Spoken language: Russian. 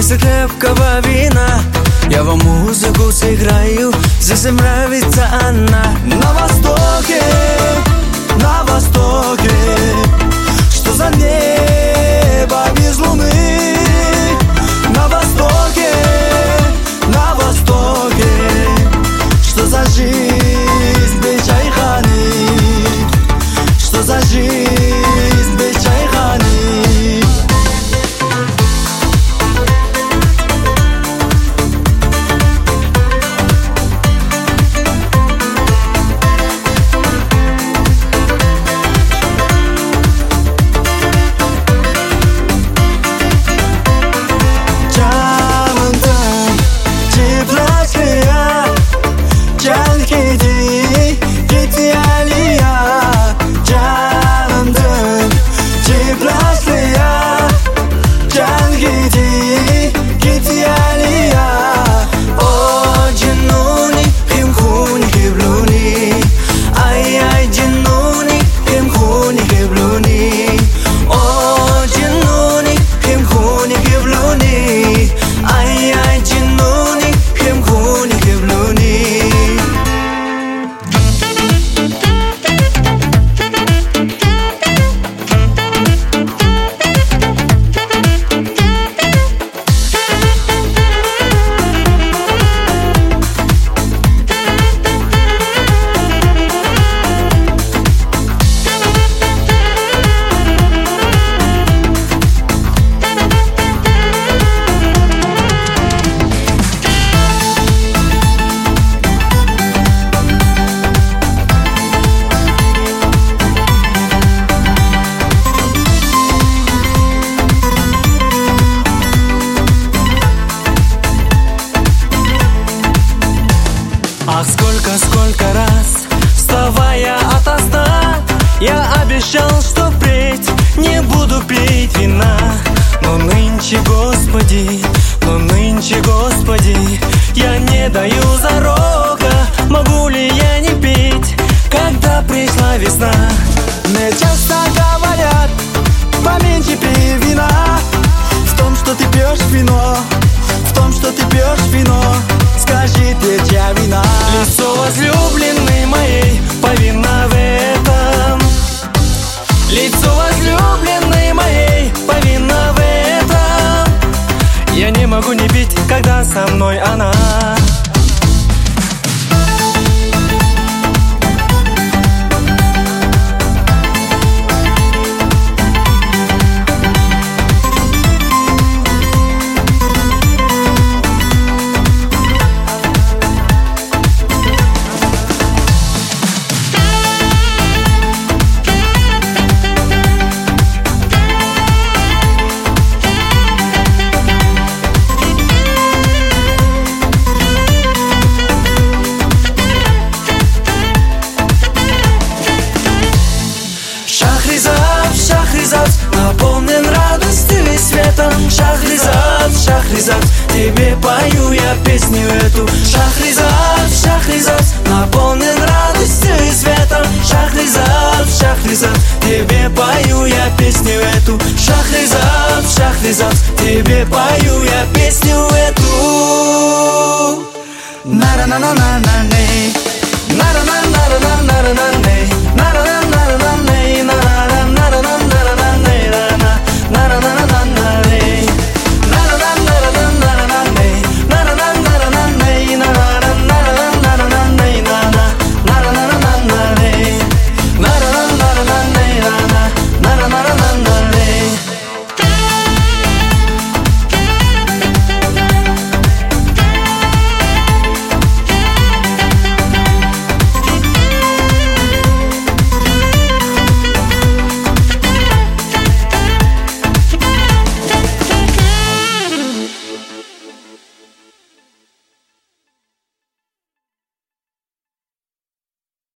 После крепкого вина я вам музыку сыграю, здесь им нравится она. На востоке, что за небо без луны? На востоке, что за жизнь без чайханы? Что за жизнь без чайханы? Ах, сколько раз, вставая ото сна, я обещал, что впредь не буду пить вина. Но нынче, Господи, я не даю зарога. Могу ли я не пить, когда пришла весна? Мне часто говорят, поменьше пей вина. В том, что ты пьешь вино, скажи, где чья вина? Лицо возлюбленной моей повинна в этом. Лицо возлюбленной моей повинна в этом. Я не могу не пить, когда со мной она. Шахризад, наполнен радостью и светом. Шахризад, тебе пою я песню эту. Шахризад, наполнен радостью и светом. Шахризад, тебе пою я песню эту. Шахризад, тебе пою я песню эту. На-на-на-на-на-на.